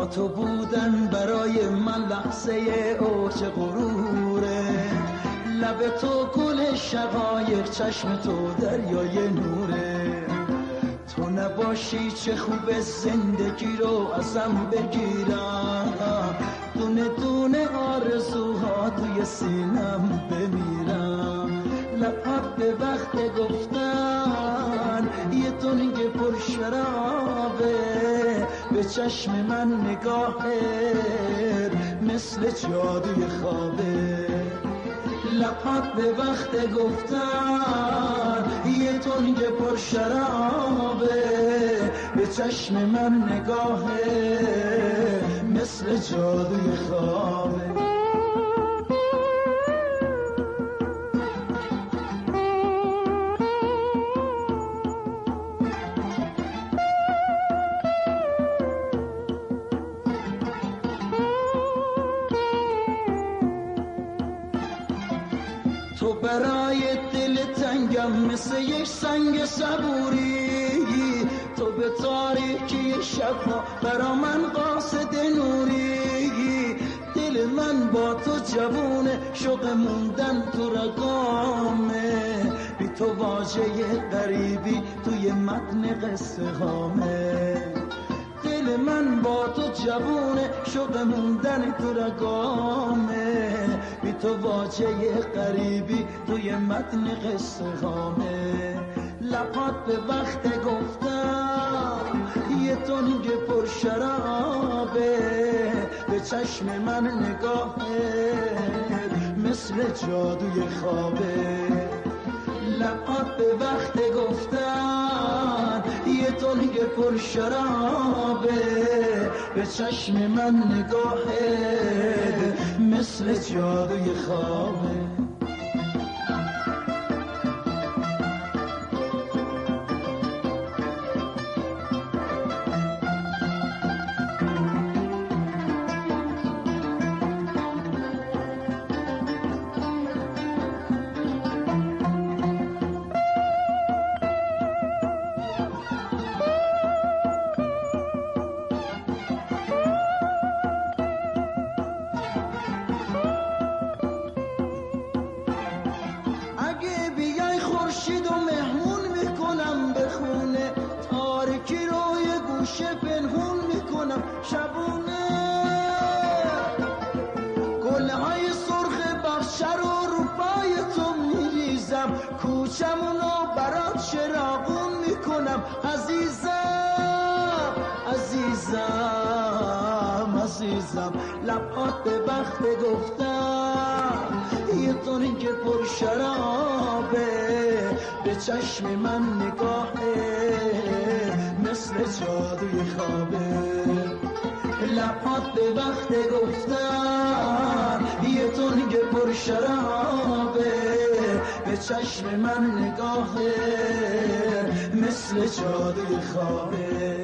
تو بودن برای من لحظه اوج غروره، لب تو گل شقایق، چشم تو دریای نوره. تو نباشی چه خوب زندگی رو ازم بگیرم، دونه دونه آرزوها توی سینم بمیرم. لبت به وقت گفتن یه دنگ پر شرابه، به چشم من نگاهت مثل جادوی خوابه. لبت به وقت گفتن یه تنگ پر شرابه، به چشم من نگاهه مثل جادوی خوابه. تو برای دل تنگم مثل یک سنگ صبوری، تو به تاریکی شبها برا من قاصد نوری. دل من با تو جوونه، شوق موندن تو رگامه، بی تو واژه غریبی توی متن قصه هامه. دل من با تو جوونه، شوق موندن تو رگامه، بی تو واژه غریبی توی متن قصه هامه. لبات به وقت گفتم یه تنگ پر شرابه، به چشم من نگاهه مثل جادوی خوابه. لبات به وقت گفتن یه تنگ پر شرابه، به چشم من نگاهه مثل جادوی خوابه. خورشید و مهمون میکنم به خونه، تاریکی رو یه گوشه پنهون میکنم شبونه. گلهای سرخ بخشه رو پای تو میریزم، کوچمونو برات چراغون میکنم عزیزم عزیزم عزیزم. لبات به وقت گفتم یه تنگ پر شرابه، به چشم من نگاهه مثل جادوی خوابه. لبات به وقت گفتن یه تنگ پر شرابه، به چشم من نگاهه مثل جادوی خوابه.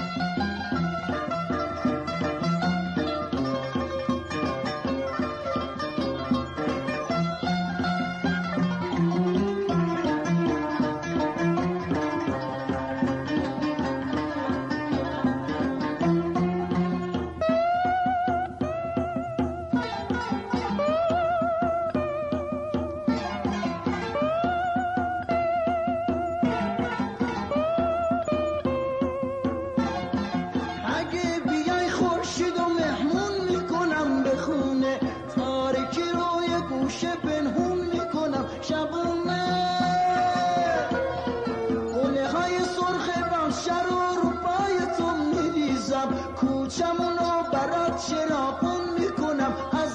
کوچمونو برات چراغون میکنم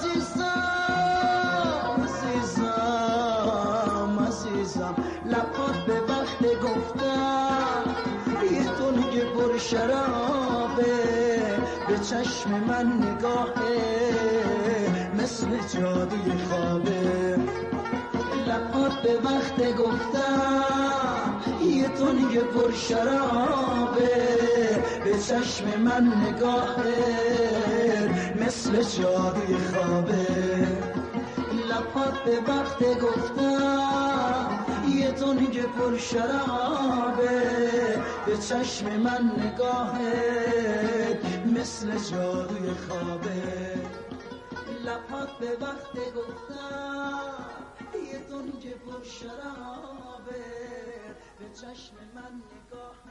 عزیزم عزیزم عزیزم. لبات به وقت گفتم یه تنگ پر شرابه، به چشم من نگاهه مثل جادوی خوابه. لبات به وقت گفتم یه تنگ پر شرابه، به چشم من نگاهه مثل جادوی خوابه. لبات به وقت گفتم یه تنگ پر شرابه، به چشم من نگاهه مثل جادوی خوابه لبات به وقت گفتم یه تنج پر شرابه به چشم من نگاه